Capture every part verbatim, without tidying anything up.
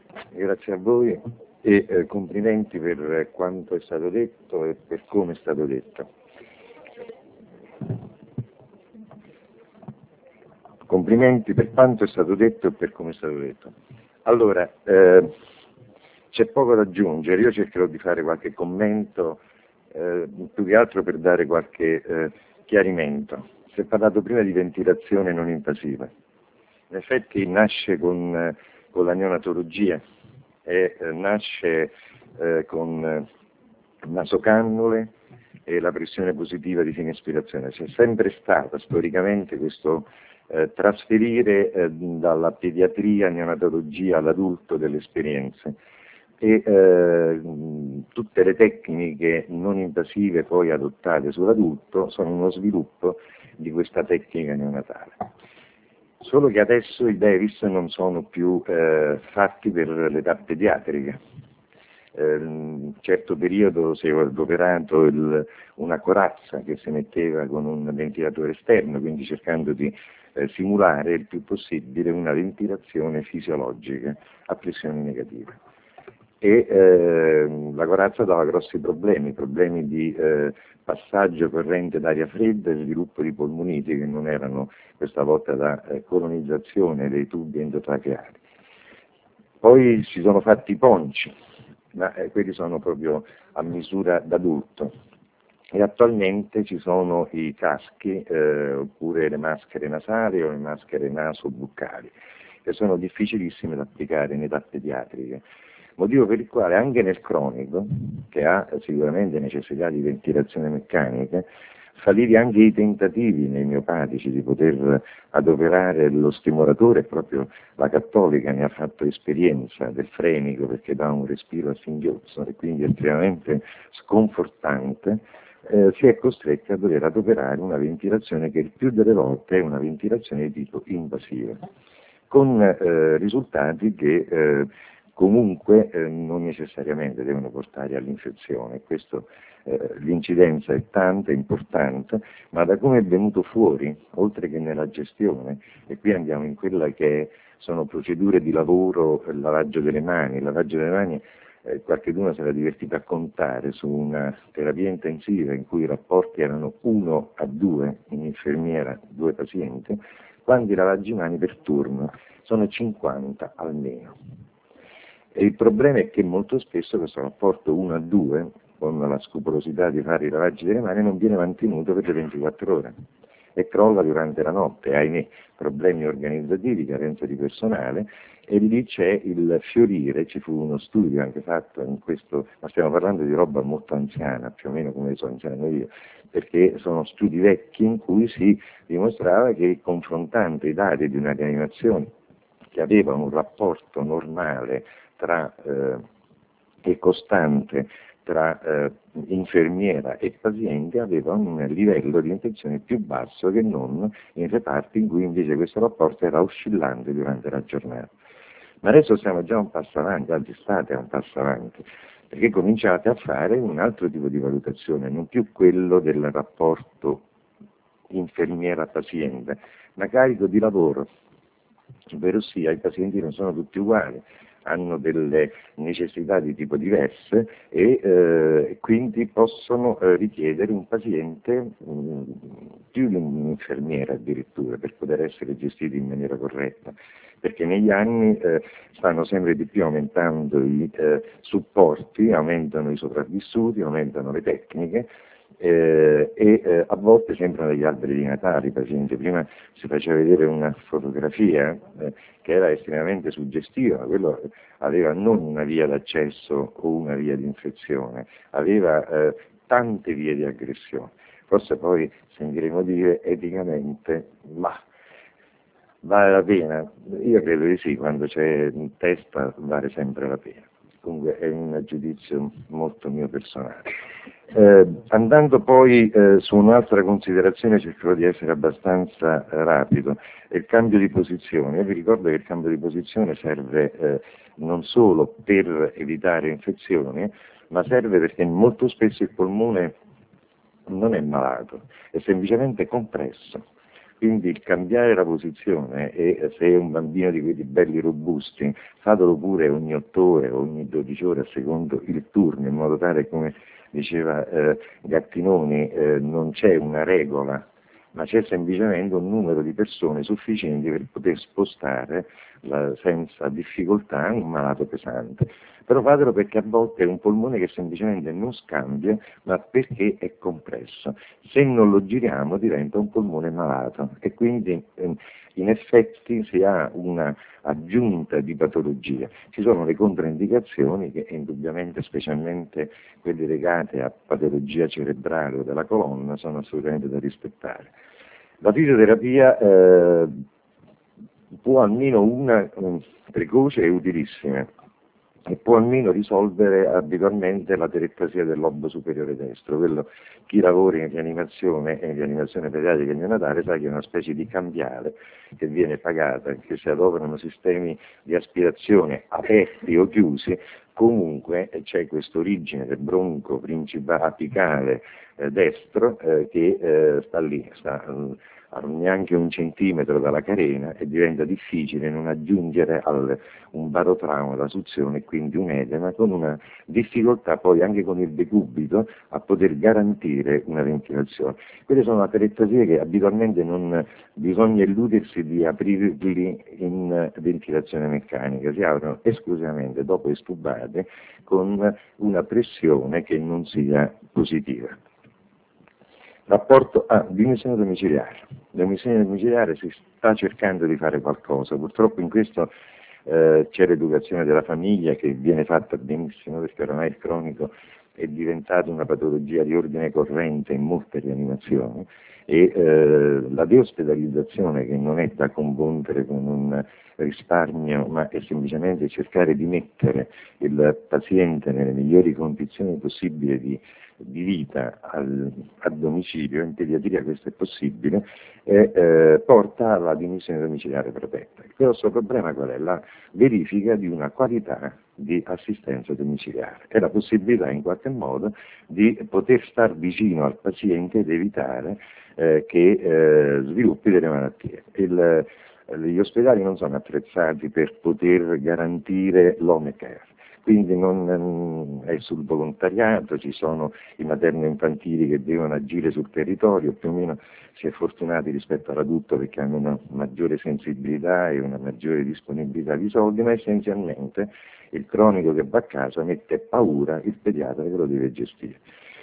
Grazie a voi e eh, complimenti per quanto è stato detto e per come è stato detto. Complimenti per quanto è stato detto e per come è stato detto. Allora, eh, c'è poco da aggiungere, io cercherò di fare qualche commento, eh, più che altro per dare qualche eh, chiarimento. Si è parlato prima di ventilazione non invasiva. In effetti nasce con, eh, con la neonatologia e eh, nasce eh, con eh, nasocannule e la pressione positiva di fine ispirazione. C'è sempre stata storicamente questo eh, trasferire eh, dalla pediatria, neonatologia all'adulto delle esperienze e eh, tutte le tecniche non invasive poi adottate sull'adulto sono uno sviluppo di questa tecnica neonatale. Solo che adesso i Davis non sono più eh, fatti per l'età pediatrica. Eh, in un certo periodo si è adoperato il, una corazza che si metteva con un ventilatore esterno, quindi cercando di eh, simulare il più possibile una ventilazione fisiologica a pressione negativa. E eh, la corazza dava grossi problemi, problemi di eh, passaggio corrente d'aria fredda e sviluppo di polmoniti che non erano questa volta da eh, colonizzazione dei tubi endotracheali. Poi si sono fatti i ponci, ma eh, quelli sono proprio a misura d'adulto. E attualmente ci sono i caschi eh, oppure le maschere nasali o le maschere naso-buccali, che sono difficilissime da applicare in età pediatrica. Motivo per il quale anche nel cronico, che ha sicuramente necessità di ventilazione meccanica, falliti anche i tentativi nei miopatici di poter adoperare lo stimolatore, proprio la Cattolica ne ha fatto esperienza del frenico perché dà un respiro a singhiozzo e quindi è estremamente sconfortante, eh, si è costretti a dover adoperare una ventilazione che il più delle volte è una ventilazione di tipo invasiva, con eh, risultati che eh, comunque eh, non necessariamente devono portare all'infezione. Questo, eh, l'incidenza è tanta, è importante, ma da come è venuto fuori, oltre che nella gestione, e qui andiamo in quella che sono procedure di lavoro, il lavaggio delle mani, il lavaggio delle mani, eh, qualcuno si era divertito a contare su una terapia intensiva in cui i rapporti erano uno a due, un'infermiera, due pazienti, quando i lavaggi mani per turno sono cinquanta almeno. E il problema è che molto spesso questo rapporto uno a due, con la scrupolosità di fare i lavaggi delle mani, non viene mantenuto per le ventiquattro ore e crolla durante la notte, ahimè, problemi organizzativi, carenza di personale, e lì c'è il fiorire. Ci fu uno studio anche fatto in questo, ma stiamo parlando di roba molto anziana, più o meno come sono anziano io, perché sono studi vecchi in cui si dimostrava che confrontando i dati di una rianimazione che aveva un rapporto normale tra, eh, e costante tra eh, infermiera e paziente, aveva un livello di infezione più basso che non in reparti in cui invece questo rapporto era oscillante durante la giornata. Ma adesso siamo già un passo avanti, anzi state un passo avanti, perché cominciate a fare un altro tipo di valutazione, non più quello del rapporto infermiera-paziente, ma carico di lavoro, ovvero sia i pazienti non sono tutti uguali, hanno delle necessità di tipo diverse e eh, quindi possono eh, richiedere un paziente, mh, più di un'infermiera addirittura, per poter essere gestiti in maniera corretta, perché negli anni eh, stanno sempre di più aumentando i eh, supporti, aumentano i sopravvissuti, aumentano le tecniche, Eh, e eh, a volte sembrano degli alberi di Natale i pazienti. Prima si faceva vedere una fotografia eh, che era estremamente suggestiva, quello aveva non una via d'accesso o una via di infezione, aveva eh, tante vie di aggressione. Forse poi sentiremo dire eticamente, ma vale la pena? Io credo di sì, quando c'è in testa vale sempre la pena. Comunque è un giudizio molto mio personale. Eh, andando poi eh, su un'altra considerazione, cercherò di essere abbastanza eh, rapido, è il cambio di posizione. Io vi ricordo che il cambio di posizione serve eh, non solo per evitare infezioni, ma serve perché molto spesso il polmone non è malato, è semplicemente compresso. Quindi cambiare la posizione, e se è un bambino di quelli belli robusti, fatelo pure ogni otto ore, ogni dodici ore, a secondo il turno, in modo tale, come diceva eh, Gattinoni, eh, non c'è una regola, ma c'è semplicemente un numero di persone sufficienti per poter spostare la, senza difficoltà un malato pesante. Però fatelo perché a volte è un polmone che semplicemente non scambia, ma perché è compresso. Se non lo giriamo diventa un polmone malato e quindi eh, in effetti si ha una aggiunta di patologia. Ci sono le controindicazioni che indubbiamente, specialmente quelle legate a patologia cerebrale o della colonna, sono assolutamente da rispettare. La fisioterapia eh, può almeno una eh, precoce e utilissima, e può almeno risolvere abitualmente la tereplasia del lobo superiore destro. Quello, chi lavora in rianimazione e in rianimazione pediatrica neonatale sa che è una specie di cambiale che viene pagata, che si adoperano sistemi di aspirazione aperti o chiusi, comunque c'è questa origine del bronco principale apicale eh, destro eh, che eh, sta lì, sta eh, a neanche un centimetro dalla carena, e diventa difficile non aggiungere al, un barotrauma da suzione e quindi un edema, con una difficoltà poi anche con il decubito a poter garantire una ventilazione. Queste sono aterettasie che abitualmente non bisogna illudersi di aprirli in ventilazione meccanica, si aprono esclusivamente dopo estubate con una pressione che non sia positiva. Rapporto a dimissione domiciliare. La dimissione domiciliare si sta cercando di fare qualcosa, purtroppo in questo eh, c'è l'educazione della famiglia che viene fatta benissimo, perché oramai il cronico è diventato una patologia di ordine corrente in molte rianimazioni, e eh, la deospedalizzazione, che non è da confondere con un risparmio, ma è semplicemente cercare di mettere il paziente nelle migliori condizioni possibili di di vita al, a domicilio, in pediatria questo è possibile, e eh, porta alla dimissione domiciliare protetta. Il grosso problema qual è? La verifica di una qualità di assistenza domiciliare e la possibilità in qualche modo di poter star vicino al paziente ed evitare eh, che eh, sviluppi delle malattie. Il, gli ospedali non sono attrezzati per poter garantire l'home care, quindi non è sul volontariato, ci sono i materno-infantili che devono agire sul territorio, più o meno si è fortunati rispetto all'adulto perché hanno una maggiore sensibilità e una maggiore disponibilità di soldi, ma essenzialmente il cronico che va a casa mette paura il pediatra che lo deve gestire.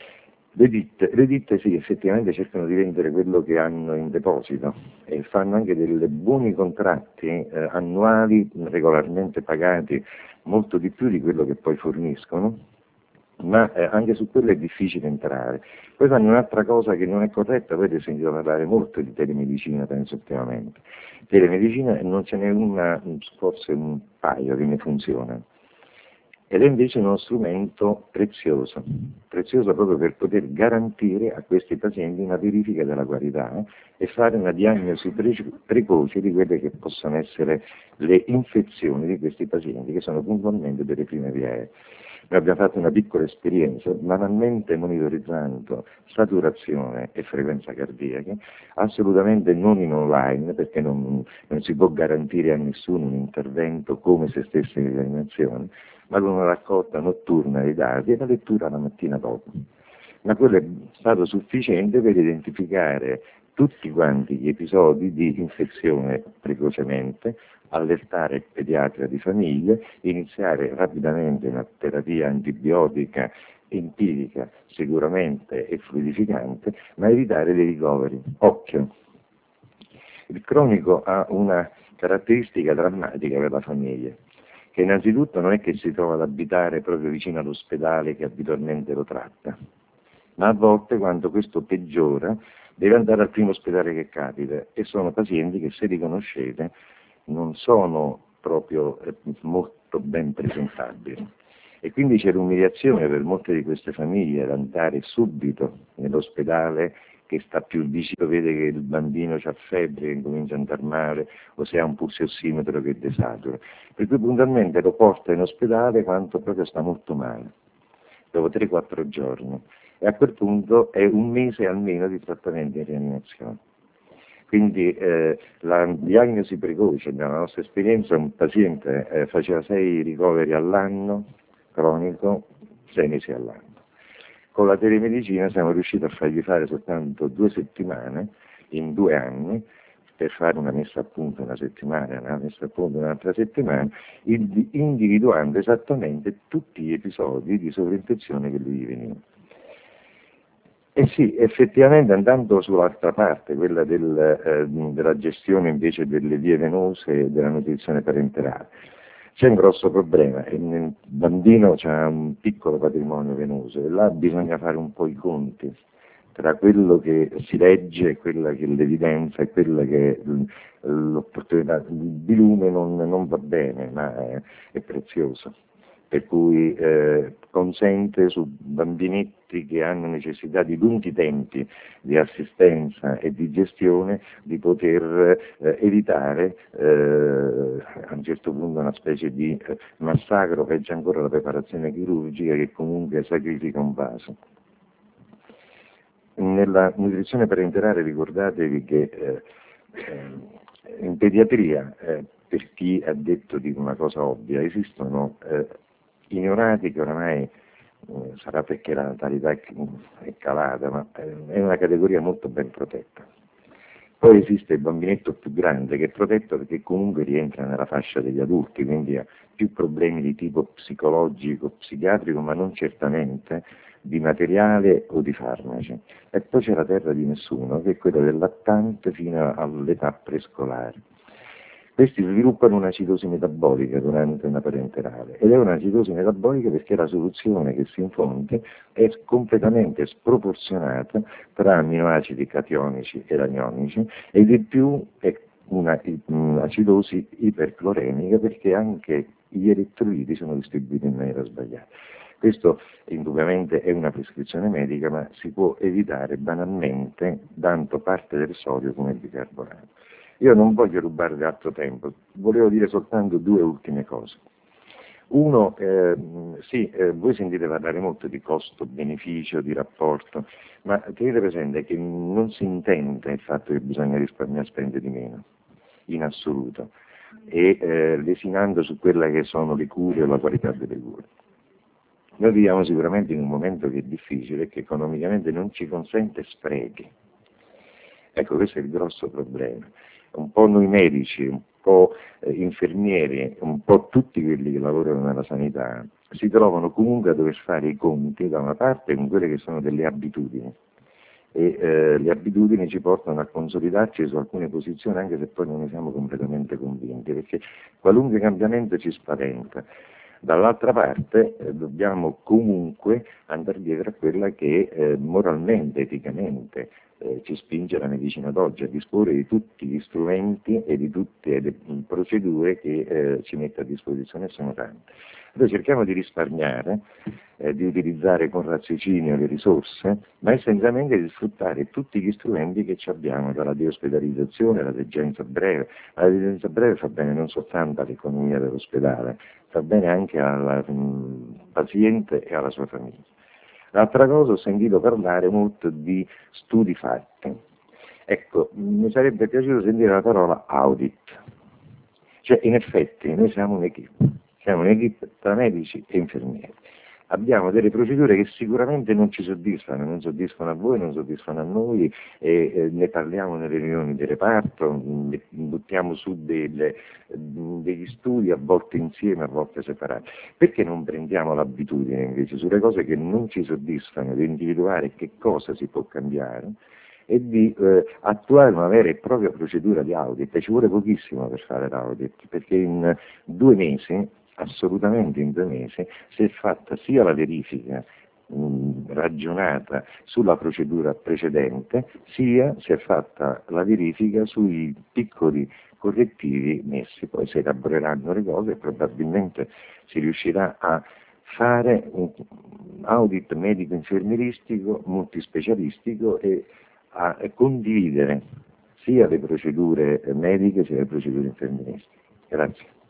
Le ditte, le ditte sì, effettivamente cercano di vendere quello che hanno in deposito e fanno anche dei buoni contratti eh, annuali regolarmente pagati, molto di più di quello che poi forniscono, ma eh, anche su quello è difficile entrare. Poi fanno un'altra cosa che non è corretta, voi avete sentito parlare molto di telemedicina, penso ultimamente. Telemedicina non ce n'è una, forse un paio che ne funzionano. Ed è invece uno strumento prezioso, prezioso proprio per poter garantire a questi pazienti una verifica della qualità eh, e fare una diagnosi pre- precoce di quelle che possono essere le infezioni di questi pazienti, che sono puntualmente delle prime vie. Noi abbiamo fatto una piccola esperienza, banalmente monitorizzando saturazione e frequenza cardiaca, assolutamente non in online, perché non, non si può garantire a nessuno un intervento come se stesse in rianimazione, ma con una raccolta notturna dei dati e la lettura la mattina dopo. Ma quello è stato sufficiente per identificare tutti quanti gli episodi di infezione precocemente, allertare il pediatra di famiglia, iniziare rapidamente una terapia antibiotica empirica sicuramente e fluidificante, ma evitare dei ricoveri. Occhio, il cronico ha una caratteristica drammatica per la famiglia, che innanzitutto non è che si trova ad abitare proprio vicino all'ospedale che abitualmente lo tratta, ma a volte, quando questo peggiora, deve andare al primo ospedale che capita, e sono pazienti che, se li conoscete, non sono proprio eh, molto ben presentabili. E quindi c'è l'umiliazione per molte di queste famiglie ad andare subito nell'ospedale che sta più vicino, vede che il bambino ha febbre, che comincia a andare male, o se ha un pulsiossimetro che desatura. Per cui puntualmente lo porta in ospedale quando proprio sta molto male, dopo tre quattro giorni. E a quel punto è un mese almeno di trattamento in rianimazione. Quindi eh, la diagnosi precoce, nella nostra esperienza, un paziente eh, faceva sei ricoveri all'anno, cronico, sei mesi all'anno. Con la telemedicina siamo riusciti a fargli fare soltanto due settimane, in due anni, per fare una messa a punto una settimana, una messa a punto un'altra settimana, individuando esattamente tutti gli episodi di sovrinfezione che lui veniva. E sì, effettivamente andando sull'altra parte, quella del, eh, della gestione invece delle vie venose e della nutrizione parenterale, c'è un grosso problema. Il bambino ha un piccolo patrimonio venoso e là bisogna fare un po' i conti tra quello che si legge, quella che è l'evidenza e quella che è l'opportunità. Il lume non, non va bene, ma è, è prezioso. Per cui eh, consente su bambinetti che hanno necessità di lunghi tempi di assistenza e di gestione di poter eh, evitare eh, a un certo punto una specie di eh, massacro, peggio ancora la preparazione chirurgica che comunque sacrifica un vaso. Nella nutrizione parenterale ricordatevi che eh, eh, in pediatria, eh, per chi ha detto di una cosa ovvia, esistono eh, i neonati che oramai eh, sarà perché la natalità è, è calata, ma eh, è una categoria molto ben protetta. Poi esiste il bambinetto più grande che è protetto perché comunque rientra nella fascia degli adulti, quindi ha più problemi di tipo psicologico, psichiatrico, ma non certamente di materiale o di farmaci. E poi c'è la terra di nessuno, che è quella del lattante fino all'età prescolare. Questi sviluppano un'acidosi metabolica durante una parenterale ed è un'acidosi metabolica perché la soluzione che si infonde è completamente sproporzionata tra amminoacidi cationici e anionici ed in più è un'acidosi ipercloremica perché anche gli elettroliti sono distribuiti in maniera sbagliata. Questo indubbiamente è una prescrizione medica, ma si può evitare banalmente dando parte del sodio come bicarbonato. Io non voglio rubarvi altro tempo, volevo dire soltanto due ultime cose. Uno, eh, sì, eh, voi sentite parlare molto di costo-beneficio, di rapporto, ma tenete presente che non si intende il fatto che bisogna risparmiare spendere di meno, in assoluto, e eh, lesinando su quelle che sono le cure o la qualità delle cure. Noi viviamo sicuramente in un momento che è difficile e che economicamente non ci consente sprechi. Ecco, questo è il grosso problema. Un po' noi medici, un po' eh, infermieri, un po' tutti quelli che lavorano nella sanità si trovano comunque a dover fare i conti da una parte con quelle che sono delle abitudini e eh, le abitudini ci portano a consolidarci su alcune posizioni anche se poi non ne siamo completamente convinti, perché qualunque cambiamento ci spaventa. Dall'altra parte eh, dobbiamo comunque andare dietro a quella che eh, moralmente, eticamente eh, ci spinge la medicina d'oggi a disporre di tutti gli strumenti e di tutte le procedure che eh, ci mette a disposizione, e sono tante. Noi cerchiamo di risparmiare, eh, di utilizzare con raziocinio le risorse, ma essenzialmente di sfruttare tutti gli strumenti che ci abbiamo, dalla deospedalizzazione alla degenza breve. La degenza breve fa bene non soltanto all'economia dell'ospedale, fa bene anche al mh, paziente e alla sua famiglia. L'altra cosa, ho sentito parlare molto di studi fatti. Ecco, mi sarebbe piaciuto sentire la parola audit. Cioè, in effetti, noi siamo un'equipe, siamo un'equipe tra medici e infermieri. Abbiamo delle procedure che sicuramente non ci soddisfano, non soddisfano a voi, non soddisfano a noi, e eh, ne parliamo nelle riunioni di reparto, mh, buttiamo su delle, mh, degli studi a volte insieme, a volte separati. Perché non prendiamo l'abitudine invece sulle cose che non ci soddisfano di individuare che cosa si può cambiare e di eh, attuare una vera e propria procedura di audit? E ci vuole pochissimo per fare l'audit, perché in due mesi assolutamente in due mesi si è fatta sia la verifica mh, ragionata sulla procedura precedente, sia si è fatta la verifica sui piccoli correttivi messi. Poi si elaboreranno le cose e probabilmente si riuscirà a fare un audit medico-infermieristico multispecialistico e a condividere sia le procedure mediche sia le procedure infermieristiche. Grazie.